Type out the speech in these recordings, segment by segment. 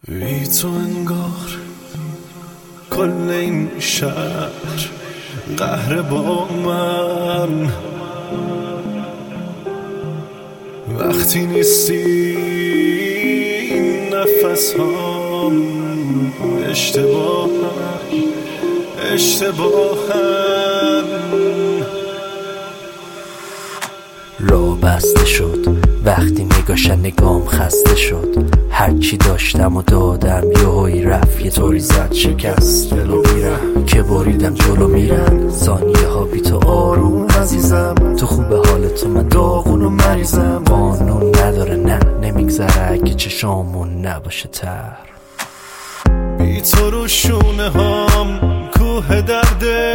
بی تو انگار کل این شهر قهر با من، وقتی نیستی نفس هم اشتباهن. راه بسته شد وقتی نگام خسته شد، هرچی داشتم و دادم یهویی رفت، یه طوری زد شکست دلو میرم که بریدم جلو میرم. ثانیه ها بی تو آروم عزیزم، تو خوب حالتو من داغون و مریضم. قانون نداره نه نمیگذره اگه چشامون نباشه تر. بی تو رو شونه هام کوه درده،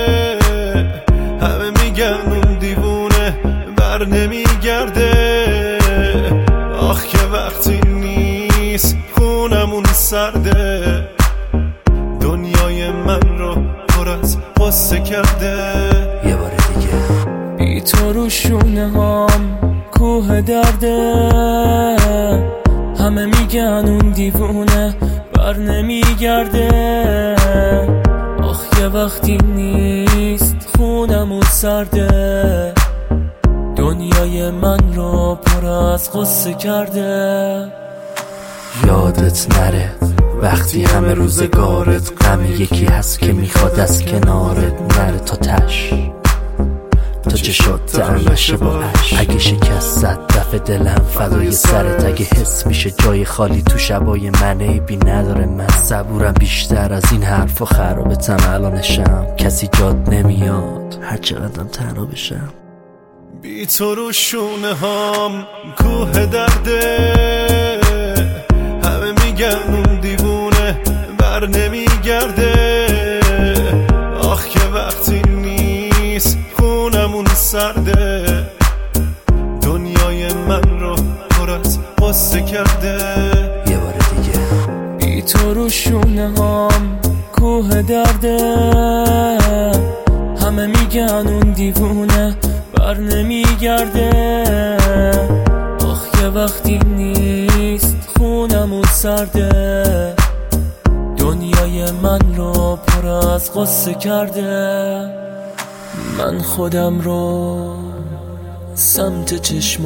همه میگن اون دیوونه بر نمیگرده. آخ که وقتی نیست خونمون سرده، دنیای من رو پر از غصه کرده. یه بار دیگه بی تو رو شونه هام کوه درده، همه میگن اون دیوونه بر نمیگرده. آخ یه وقتی نیست خونمون سرده، دنیای من رو پر از غصه کرده. یادت نره وقتی همه روزگارت غم یکی هست که میخواد از کنارت نره تا تش، تا چشات تر نشه با عشق. اگه شکست زد دفع دلم فدای سرت، اگه حس میشه جای خالی تو شبای من عیبی نداره. من صبورم بیشتر از این حرفا، خرابتم الانشم کسی جاد نمیاد هر چقدرم تنها بشم. بی تو رو شونه هام کوه درده، همه میگن اون دیوونه بر نمیگرده. آخ که وقتی نیست خونمون سرده، دنیای من رو پر از غصه کرده. یه بار دیگه بی تو رو شونه هام کوه درده، همه میگن اون دیوونه بر نمیگرده. آخ یه وقتی نیست خونمون سرده، دنیای من رو پر از غصه کرده. من خودم رو سمت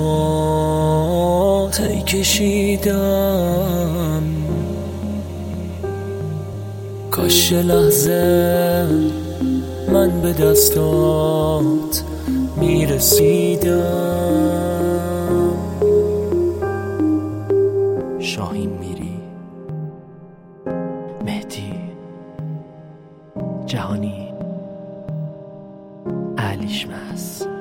چشمات ای کشیدم، کاش لحظه من به دستات میرسیدم. شاهین میری، مهدی جهانی، علیش مس.